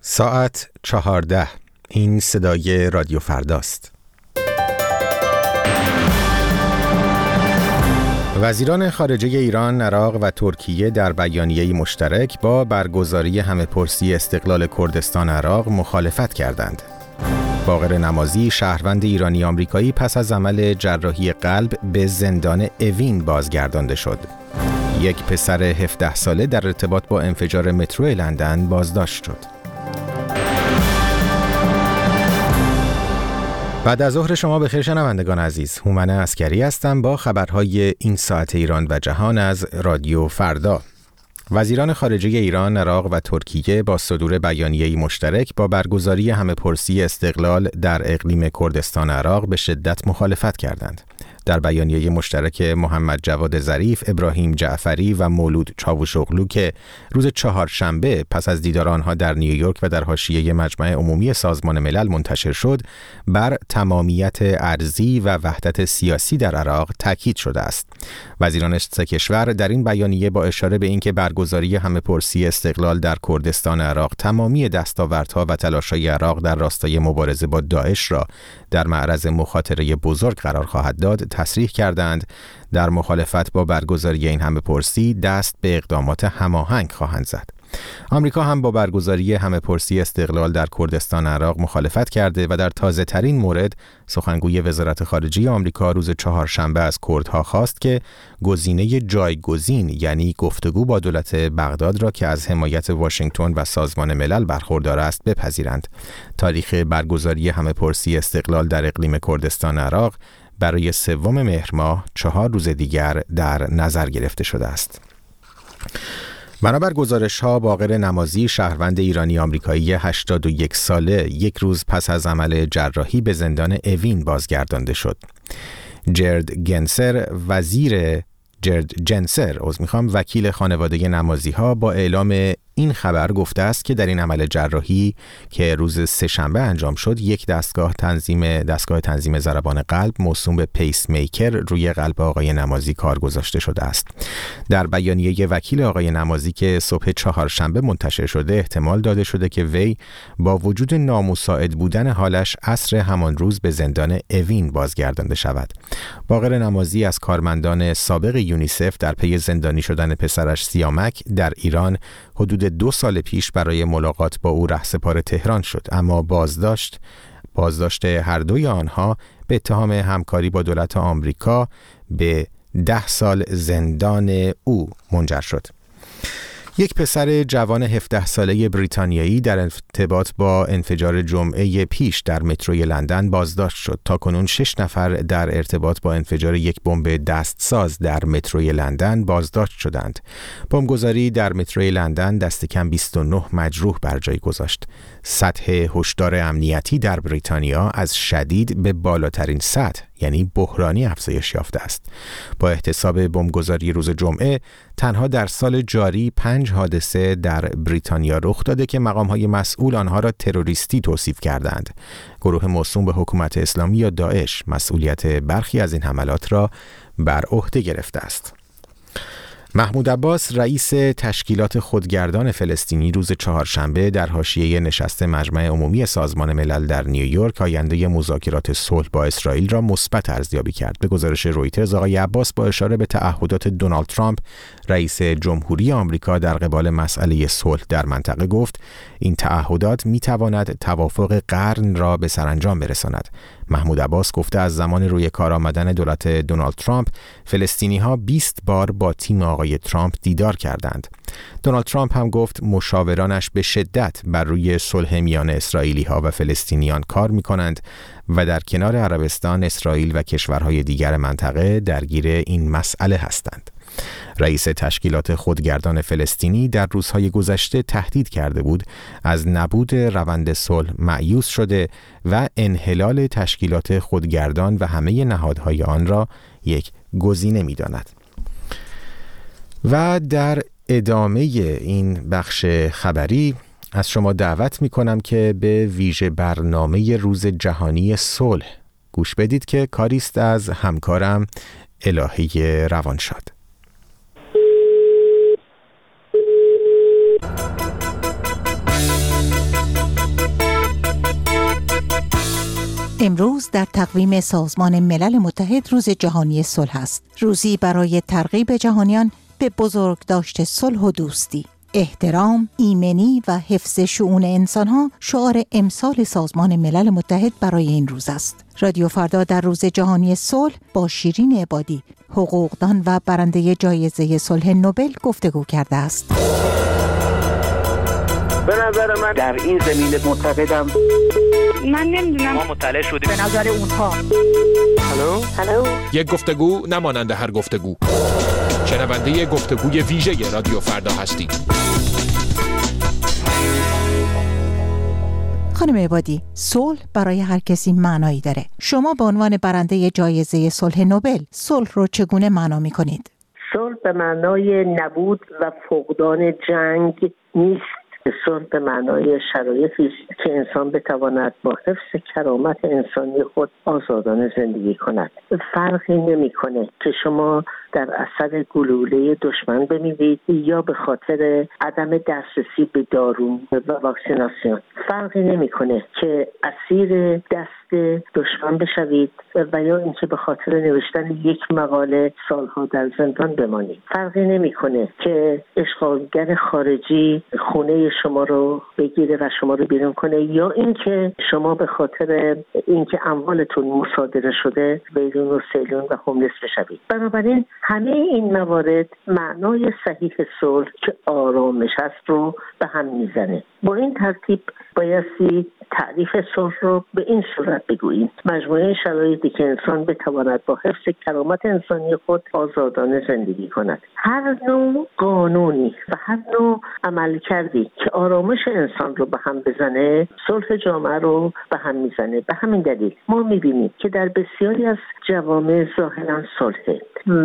ساعت 14. این صدای رادیو فرداست. وزیران خارجه ایران، عراق و ترکیه در بیانیه‌ای مشترک با برگزاری همه‌پرسی استقلال کردستان عراق مخالفت کردند. باقر نمازی، شهروند ایرانی آمریکایی، پس از عمل جراحی قلب به زندان اوین بازگردانده شد. یک پسر 17 ساله در ارتباط با انفجار مترو لندن بازداشت شد. بعد از ظهر شما بخیر شنوندگان عزیز. هومن عسکری هستم با خبرهای این ساعت ایران و جهان از رادیو فردا. وزیران خارجه ایران، عراق و ترکیه با صدور بیانیه‌ای مشترک با برگزاری همه‌پرسی استقلال در اقلیم کردستان عراق به شدت مخالفت کردند. در بیانیه مشترک محمد جواد ظریف، ابراهیم جعفری و مولود چاوشوغلو که روز چهارشنبه پس از دیدار آنها در نیویورک و در حاشیه مجمع عمومی سازمان ملل منتشر شد، بر تمامیت ارضی و وحدت سیاسی در عراق تاکید شده است. وزیران سه کشور در این بیانیه با اشاره به اینکه برگزاری همه‌پرسی استقلال در کردستان عراق تمامی دستاوردها و تلاش‌های عراق در راستای مبارزه با داعش را در معرض مخاطره بزرگ قرار خواهد داد، تصریح کردند در مخالفت با برگزاری این همه‌پرسی دست به اقدامات هماهنگ خواهند زد. آمریکا هم با برگزاری همه‌پرسی استقلال در کردستان عراق مخالفت کرده و در تازه‌ترین مورد سخنگوی وزارت خارجه آمریکا روز چهارشنبه از کردها خواست که گزینه جایگزین، یعنی گفتگو با دولت بغداد را که از حمایت واشنگتن و سازمان ملل برخوردار است بپذیرند. تاریخ برگزاری همه‌پرسی استقلال در اقلیم کردستان عراق برای 3 مهر ماه 4 روز دیگر در نظر گرفته شده است. بنابر گزارش‌ها، باقر نمازی، شهروند ایرانی آمریکایی 81 ساله، یک روز پس از عمل جراحی به زندان اوین بازگردانده شد. جرد جنسر وکیل خانواده نمازی‌ها با اعلام این خبر گفته است که در این عمل جراحی که روز سه‌شنبه انجام شد، یک دستگاه تنظیم ضربان قلب موسوم به پیس میکر روی قلب آقای نمازی کار گذاشته شده است. در بیانیه وکیل آقای نمازی که صبح چهارشنبه منتشر شده، احتمال داده شده که وی با وجود نامساعد بودن حالش عصر همان روز به زندان اوین بازگردانده شود. باقر نمازی از کارمندان سابق یونیسف در پی زندانی شدن پسرش سیامک در ایران حدود 2 سال پیش برای ملاقات با او رهسپار تهران شد، اما بازداشت هر دوی آنها به اتهام همکاری با دولت آمریکا به 10 سال زندان او منجر شد. یک پسر جوان 17 ساله بریتانیایی در ارتباط با انفجار جمعه پیش در متروی لندن بازداشت شد. تاکنون 6 نفر در ارتباط با انفجار یک بمب دستساز در متروی لندن بازداشت شدند. بمبگذاری در متروی لندن دست کم 29 مجروح بر جای گذاشت. سطح هشدار امنیتی در بریتانیا از شدید به بالاترین سطح، یعنی بحرانی، افزایش یافته است. با احتساب بمبگذاری روز جمعه، تنها در سال جاری 5 حادثه در بریتانیا رخ داده که مقام‌های مسئول آنها را تروریستی توصیف کردند. گروه موسوم به حکومت اسلامی یا داعش مسئولیت برخی از این حملات را بر عهده گرفته است. محمود عباس، رئیس تشکیلات خودگردان فلسطینی، روز چهارشنبه در حاشیه نشست مجمع عمومی سازمان ملل در نیویورک آینده مذاکرات صلح با اسرائیل را مثبت ارزیابی کرد. به گزارش رویترز، آقای عباس با اشاره به تعهدات دونالد ترامپ، رئیس جمهوری آمریکا در قبال مسئله صلح در منطقه گفت این تعهدات می‌تواند توافق قرن را به سرانجام برساند. محمود عباس گفته از زمان روی کار آمدن دولت دونالد ترامپ، فلسطینی‌ها 20 بار با تیم آقای ترامپ دیدار کردند. دونالد ترامپ هم گفت مشاورانش به شدت بر روی صلح میان اسرائیلی‌ها و فلسطینیان کار می‌کنند و در کنار عربستان، اسرائیل و کشورهای دیگر منطقه درگیر این مسئله هستند. رئیس تشکیلات خودگردان فلسطینی در روزهای گذشته تهدید کرده بود از نبود روند صلح مایوس شده و انحلال تشکیلات خودگردان و همه نهادهای آن را یک گزینه می‌داند. و در ادامه این بخش خبری از شما دعوت می‌کنم که به ویژه برنامه روز جهانی صلح گوش بدید که کاری است از همکارم الهی روانشاد. امروز در تقویم سازمان ملل متحد روز جهانی صلح است. روزی برای ترغیب جهانیان به بزرگداشت صلح و دوستی. احترام، ایمنی و حفظ شؤون انسانها شعار امسال سازمان ملل متحد برای این روز است. رادیو فردا در روز جهانی صلح با شیرین عبادی، حقوقدان و برنده جایزه صلح نوبل گفتگو کرده است. به نظر من در این زمینه معتقدم. من نمیدونم، ما مطلع شدیم به نظر اونها. هلو یک گفتگو نمانند هر گفتگو. شنونده گفتگوی ویژه رادیو فردا هستید. خانم عبادی، صلح برای هر کسی معنایی داره. شما به عنوان برنده جایزه صلح نوبل، صلح رو چگونه معنا می‌کنید؟ صلح به معنای نبود و فقدان جنگ نیست. صلح به معنای شرایطی است که انسان بتواند با حفظ کرامت انسانی خود آزادانه زندگی کند. فرقی نمی‌کنه که شما در اثر گلوله دشمن بمیرید یا به خاطر عدم دسترسی به دارو و واکسیناسیون. فرقی نمی‌کنه که اسیر دست دشمن بشوید و یا اینکه به خاطر نوشتن یک مقاله سالها در زندان بمانید. فرقی نمی‌کنه که اشغالگر خارجی خونه شما رو بگیره و شما رو بیرون کنه یا اینکه شما به خاطر اینکه اموالتون مصادره شده بیرون و سیلون و هوملس بشوید. بنابراین همه این موارد معنای صحیح صلح که آرامش است رو به هم میزنه. با این ترتیب بایستی تعریف صلح رو به این صورت بگوییم: مجموعه شرایطی که انسان بتواند با حفظ کرامت انسانی خود آزادانه زندگی کند. هر نوع قانونی و هر نوع عملکردی که آرامش انسان رو به هم بزنه، صلح جامعه رو به هم میزنه. به همین دلیل ما میبینیم که در بسیاری از جوامع ظاهرا صلحه،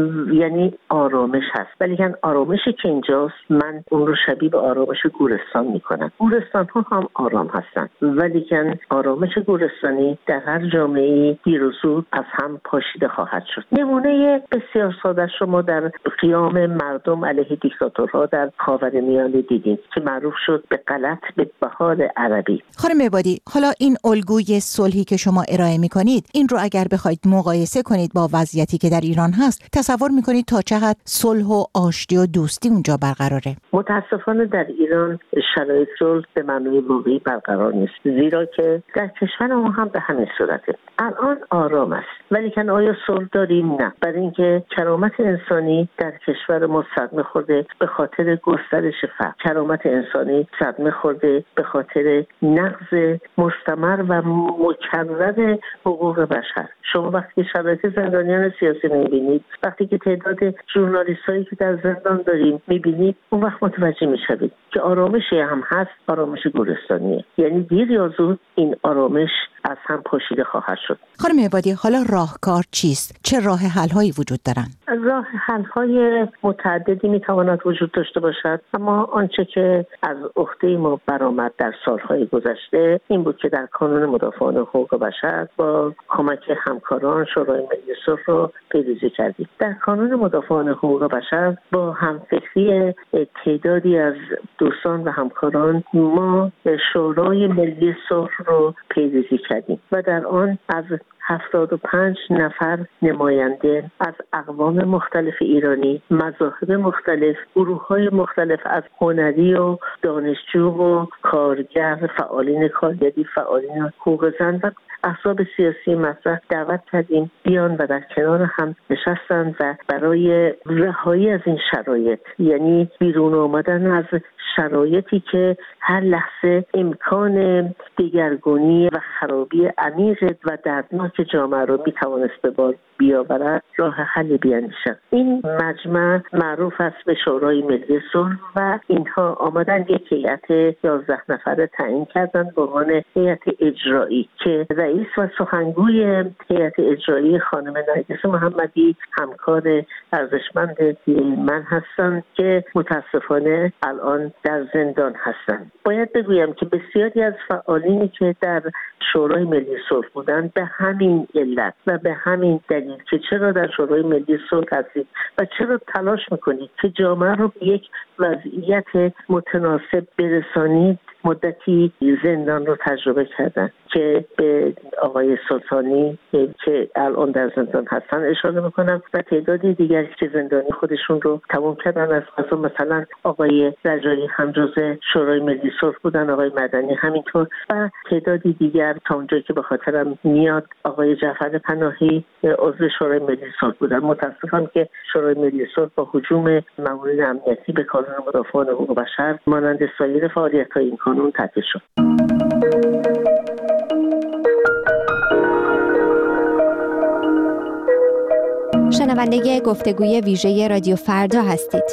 یعنی آرامش هست، ولی آرامشی که اینجاست من اون رو شبیه به آرامش گورستان میکنم. گورستان ها هم آرام هستن، ولی آرامش گورستانی در هر جامعه‌ای دیر و زود از هم پاشیده خواهد شد. نمونه بسیار ساده شما در قیام مردم علیه دیکتاتورها در خاورمیانه دیدیم که معروف شد به غلط به بهار عربی. خانم عبادی، حالا این الگوی صلحی که شما ارائه می‌کنید، این رو اگر بخواید مقایسه کنید با وضعیتی که در ایران هست، تصور می‌کنید تا چقدر صلح و آشتی و دوستی اونجا برقراره؟ متاسفانه در ایران شرایط صلح به معنای واقعی برقرار نیست، زیرا که در کشور ما هم به همین صورته. الان آرام است، ولی آیا صلح داریم؟ نه. برای اینکه کرامت انسانی در کشور ما صدمه خورده به خاطر گسترش فقر. کرامت انسانی صدمه خورده به خاطر نقض مستمر و مکرر حقوق بشر. شما وقتی شرایط زندانیان سیاسی می‌بینید، وقتی که تعداد ژورنالیستایی که در زندان داریم می‌بینید، اون وقت متوجه می‌شوید که آرامشی هم هست، آرامش گورستانیه. یعنی دیر یا زود این آرامش از هم پاشیده خواهد شد. خانم عبادی، حالا راهکار چیست؟ چه راه حل‌هایی وجود دارن؟ راه حل‌های متعددی می‌تواند وجود داشته باشد، اما آنچه که از عهده ما برآمد در سال‌های گذشته این بود که در کانون مدافعان حقوق بشر با کمک همکاران شورای ملی صلح رو پیروزی کردیم. در کانون مدافعان حقوق بشر با همفکری تعدادی از دوستان و همکاران ما شورای ملی صلح رو پیروزی کردیم و در آن از 75 نفر نماینده از اقوام مختلف ایرانی، مذاهب مختلف، گروه‌های مختلف از هنری و دانشجو و کارگر، فعالین کارگری، فعالین حقوق زن و احزاب سیاسی مطرح دعوت کردیم بیان و در کنار هم نشستند و برای رهایی از این شرایط، یعنی بیرون آمدن از شرایطی که هر لحظه امکان دگرگونی و خرابی عمیق و دردناک جامعه رو میتوانست به بار بیاورد، راه حل بیاندیشند. این مجمع معروف است به شورای ملی صلح و اینها آمدن یک هیئت 11 نفره تعیین کردند به عنوان هیئت اجرایی که رئیس و سخنگوی هیئت اجرایی خانم نرگس محمدی همکار ارزشمند من هستند که متاسفانه الان در زندان هستند. باید بگویم که بسیاری از فعالینی که در شورای ملی صلح بودند به همین علت و به همین دلیل که چرا در شورای ملی صلح هستید و چرا تلاش میکنید که جامعه رو به یک وضعیت متناسب برسانید مدتی زندان رو تجربه کردن که به آقای سلطانی که الان در زندان هستن اشاره میکنم و تعدادی دیگر که زندانی خودشون رو تمام کردن. از قضا مثلا آقای رجایی هم جزء شورای ملی صلح بودن، آقای مدنی همینطور و تعدادی دیگر تا اونجایی که به خاطرم میاد آقای جعفر پناهی عضو شورای ملی صلح بودن. متاسفم که شورای ملی صلح با هجوم مامورین امنیتی به کانون مدافعان حقوق بشر مانند سایر فعالیت‌های این کانون تعطیل شد. شنونده گفتگوی ویژه رادیو فردا هستید.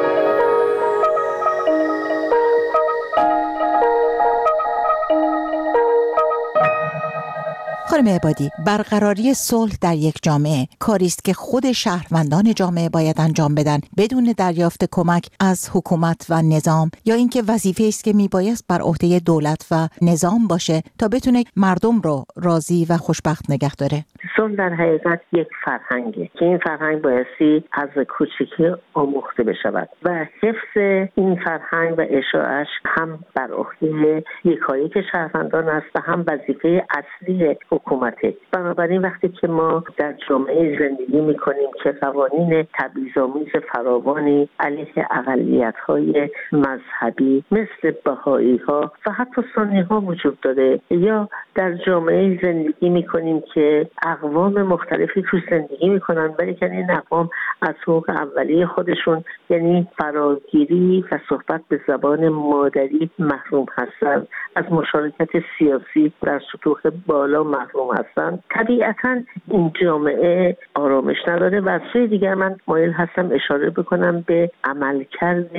خانم عبادی، برقراری صلح در یک جامعه کاری است که خود شهروندان جامعه باید انجام بدن بدون دریافت کمک از حکومت و نظام، یا اینکه وظیفه است که میبایست بر عهده دولت و نظام باشه تا بتونه مردم رو راضی و خوشبخت نگه داره؟ صلح در حقیقت یک فرهنگه که این فرهنگ بایستی از کوچکی آموخته بشود و حفظ این فرهنگ و اشاعش هم بر عهده یکایک شهروندان است و هم وظیفه اصلی حکومته. بنابراین وقتی که ما در جامعه زندگی میکنیم که قوانین تبعیض‌آمیز فراوانی علیه اقلیت‌های مذهبی مثل بهائی‌ها و حتی سنی‌ها وجود داره، یا در جامعه زندگی میکنیم که اقوام مختلفی توش زندگی میکنن ولی که این اقوام از حقوق اولیه خودشون یعنی فراگیری و صحبت به زبان مادری محروم هستن، از مشارکت سیاسی در سطوح بالا محروم هستن، طبیعتاً این جامعه آرامش نداره. و از سوی دیگر من مایل هستم اشاره بکنم به عملکرد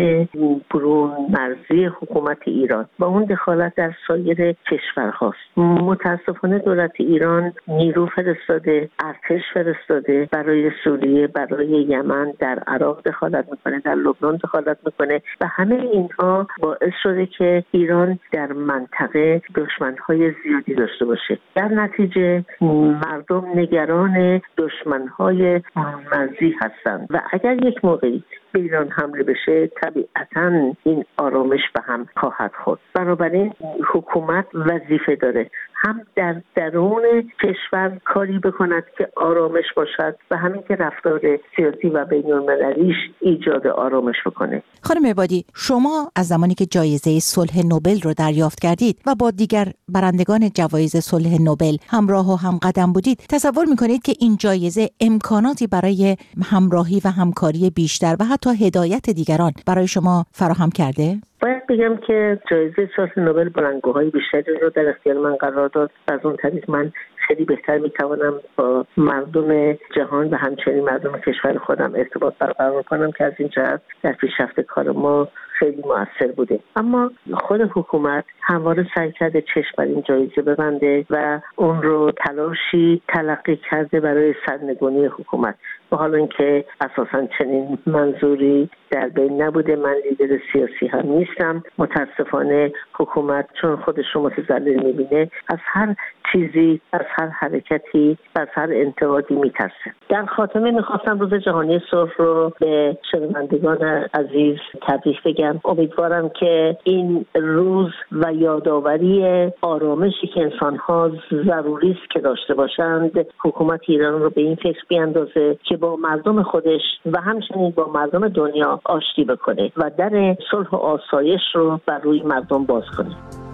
برون مرزی حکومت ایران و اون دخالت در سایر کشورهاست. متاسفانه دولت ایران نیرو فرستاده، ارتش فرستاده برای سوریه، برای یمن، در عراق دخالت میکنه، در لبنان دخالت میکنه و همه اینها باعث شده که ایران در منطقه دشمنهای زیادی داشته باشه. در نتیجه مردم نگران دشمنهای مرزی هستند و اگر یک موقعی به ایران حمله بشه طبیعتاً این آرامش به هم خواهد خورد. بنابراین حکومت وظیفه داره هم در درون کشور کاری بکند که آرامش باشد و همین که رفتار سیاسی و بین‌المللیش ایجاد آرامش بکنه. خانم عبادی، شما از زمانی که جایزه صلح نوبل رو دریافت کردید و با دیگر برندگان جوایز صلح نوبل همراه و همقدم بودید، تصور می‌کنید که این جایزه امکاناتی برای همراهی و همکاری بیشتر و حتی هدایت دیگران برای شما فراهم کرده؟ باید بگم که جایزه صلح نوبل بلندگوهای بیشتری رو در اختیار من قرار داد. از اون طریق من خیلی بهتر میتوانم با مردم جهان و همچنین مردم کشور خودم ارتباط برقرار کنم که از این جهت در پیشرفت کار ما خیلی مؤثر بوده. اما خود حکومت همواره سعی کرده چشم بر این جایزه ببنده و اون رو تلاشی تلقی کرده برای سرنگونی حکومت. و حالا اینکه اساساً چنین منظوری در بین نبوده، من لیدر سیاسی هم نیستم. متاسفانه حکومت چون خودش رو متذلل میبینه از هر چیزی، از هر حرکتی، از هر انتقادی میترسه. در خاتمه میخواستم روز جهانی صلح رو به شنوندگان عزیز تبریک بگم. امیدوارم که این روز و یادآوری آرامشی که انسان‌ها ضروری است که داشته باشند، حکومت ایران رو به این فکر بیاندازه که با مردم خودش و همچنین با مردم دنیا آشتی بکنه و در صلح و آسایش رو بر روی مردم باز کنه.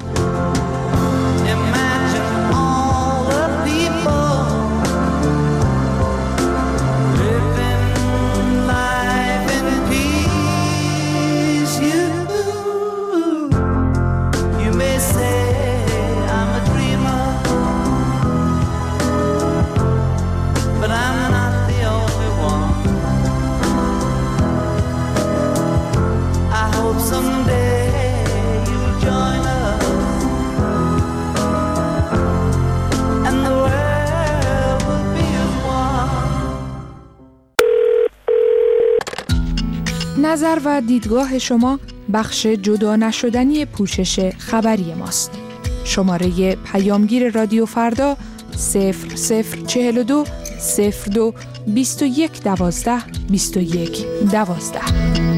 نظر و دیدگاه شما بخش جدا نشدنی پوشش خبری ماست. شماره پیامگیر رادیو فردا 0042 02 21 12 21 12.